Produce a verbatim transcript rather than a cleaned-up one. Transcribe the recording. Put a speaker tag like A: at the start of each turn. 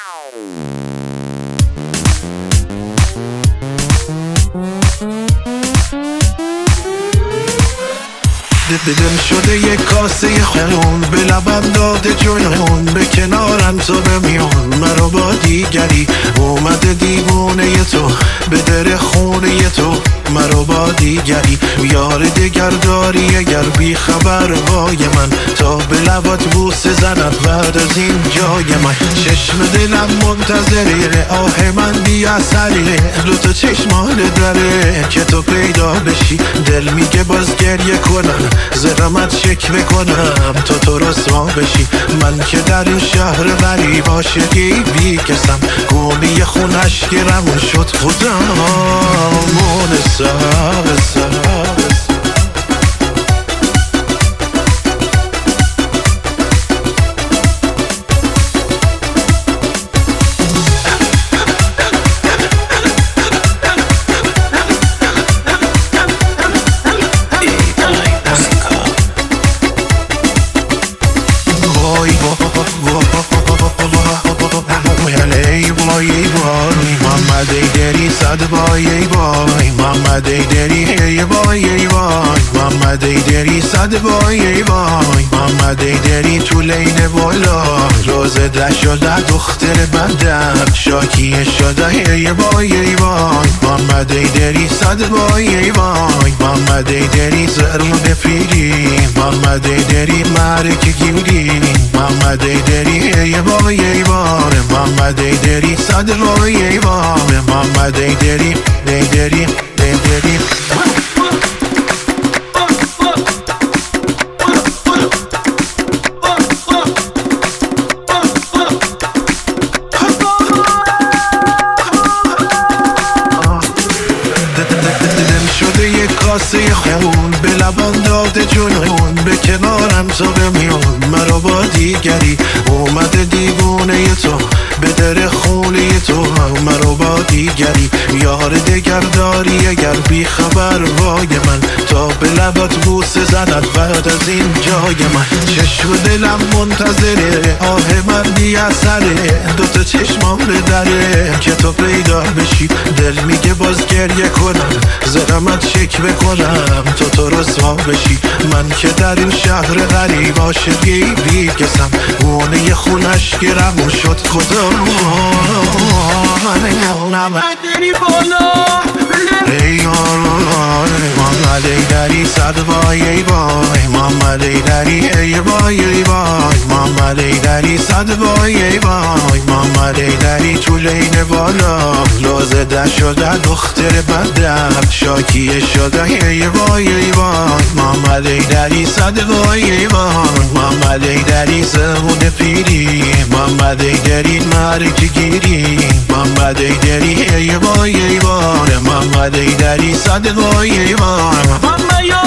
A: دلم شده یک کاسه خون، به لبم داده جنون، به کنارم تو بمیون. مرا با دیگری اومده دیوونه تو، به در خونه تو مرا با دیگری. یار دگر داری اگر بی خبر وای من، تا به لبات بوسه زند بعد از این جای من. چشم دلم منتظره، آه من بی اثره، دو تا چشمان داره که تو پیدا بشی. دل میگه باز گریه کنم، زرمت شک بکنم تا تو رسوا بشی. من که در این شهر غریب عاشقی بی کسم، گونی خونش گرمون شد خودم مونسم محمد ایدری صد بای ای بای، محمد ایدری ای بای ای بای، محمد ایدری صد بای ای بای، محمد ایدری تو لین بالا روزه ده شده دختر بدم شاکیه شده ای بای ای بای، محمد ایدری صد بای ای بای، محمد ایدری زرم بپیری، محمد ایدری مرک گیری، محمد ایدری ای بای ای بای، محمد ایدری صد بای ای بای، محمد ایدری ایدری ایدری. شده یک کاسه خون، به لبم داده جنون، به کنارم تو بمیون. مرا با دیگری اومده دیوونه تو، به در خونه تو مرا با دیگری. یار دگر داری اگر بی خبر وای من، تا به لبات بوسه زند بعد از این جای من. چشم دلم منتظره، آه من بی اثره، دوتا چشمام داره که تو پیدا بشی. دل میگه باز گریه کنم، زرمت شک بکنم تا تو رسوا بشی. من که در این شهر غریب عاشقی بی کسم، گونه خونش گرمون شد خدا
B: ایدری بالا
A: ای محمد ایدری صد بای ای بای، محمد ایدری ای بای ای بای، محمد ایدری صد بای ای بای، محمد ایدری تو لین بالا لوزه ده شده دختر بدم شاکیه شده ای بای ای بای، محمد ایدری صد بای ای بای، محمد ایدری زمون پیری، محمد ایدری مرک گیری، محمد ایدری ای بای ای بای، محمد ایدری صد بای ای بای.